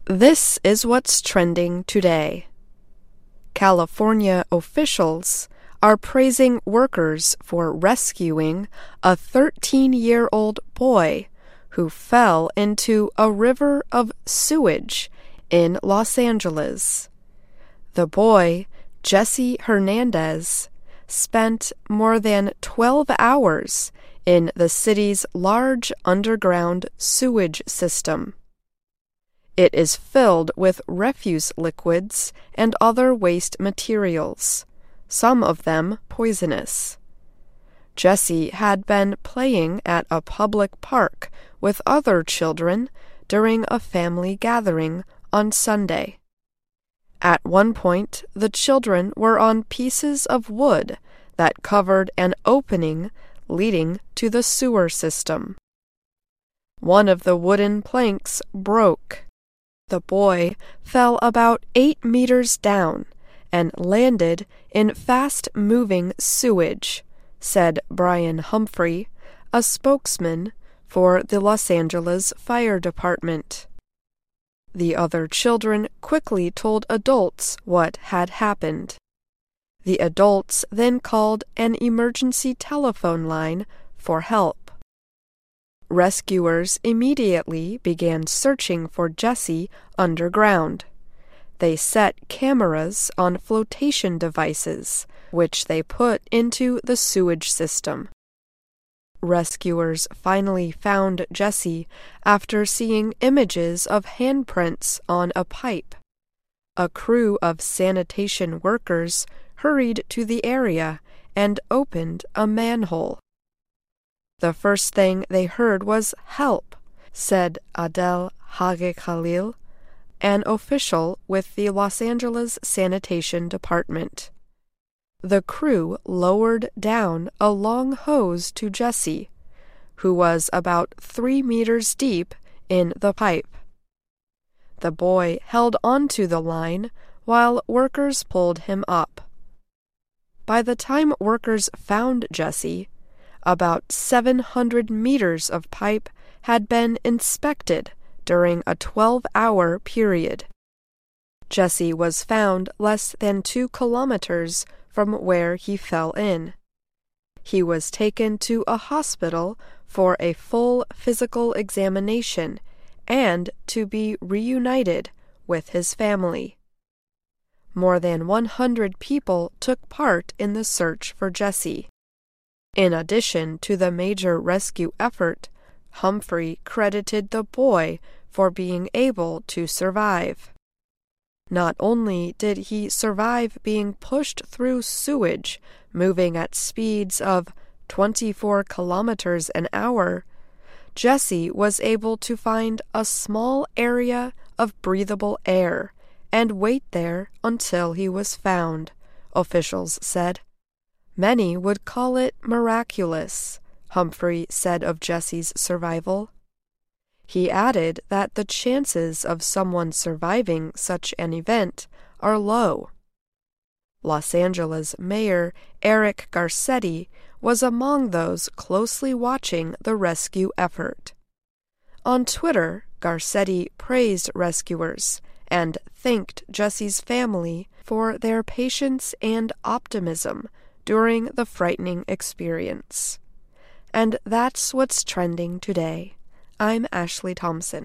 This is what's trending today. California officials are praising workers for rescuing a 13-year-old boy who fell into a river of sewage in Los Angeles. The boy, Jesse Hernandez, spent more than 12 hours in the city's large underground sewage system. It is filled with refuse liquids and other waste materials, some of them poisonous. Jesse had been playing at a public park with other children during a family gathering on Sunday. At one point, the children were on pieces of wood that covered an opening leading to the sewer system. One of the wooden planks broke. The boy fell about 8 meters down and landed in fast-moving sewage, said Brian Humphrey, a spokesman for the Los Angeles Fire Department. The other children quickly told adults what had happened. The adults then called an emergency telephone line for help. Rescuers immediately began searching for Jesse underground. They set cameras on flotation devices, which they put into the sewage system. Rescuers finally found Jesse after seeing images of handprints on a pipe. A crew of sanitation workers hurried to the area and opened a manhole. The first thing they heard was "help," said Adel Hage Khalil, an official with the Los Angeles Sanitation Department. The crew lowered down a long hose to Jesse, who was about 3 meters deep in the pipe. The boy held onto the line while workers pulled him up. By the time workers found Jesse, about 700 meters of pipe had been inspected during a 12-hour period. Jesse was found less than 2 kilometers from where he fell in. He was taken to a hospital for a full physical examination and to be reunited with his family. More than 100 people took part in the search for Jesse. In addition to the major rescue effort, Humphrey credited the boy for being able to survive. Not only did he survive being pushed through sewage, moving at speeds of 24 kilometers an hour, Jesse was able to find a small area of breathable air and wait there until he was found, officials said. Many would call it miraculous, Humphrey said of Jesse's survival. He added that the chances of someone surviving such an event are low. Los Angeles Mayor Eric Garcetti was among those closely watching the rescue effort. On Twitter, Garcetti praised rescuers and thanked Jesse's family for their patience and optimism during the frightening experience. And that's what's trending today. I'm Ashley Thompson.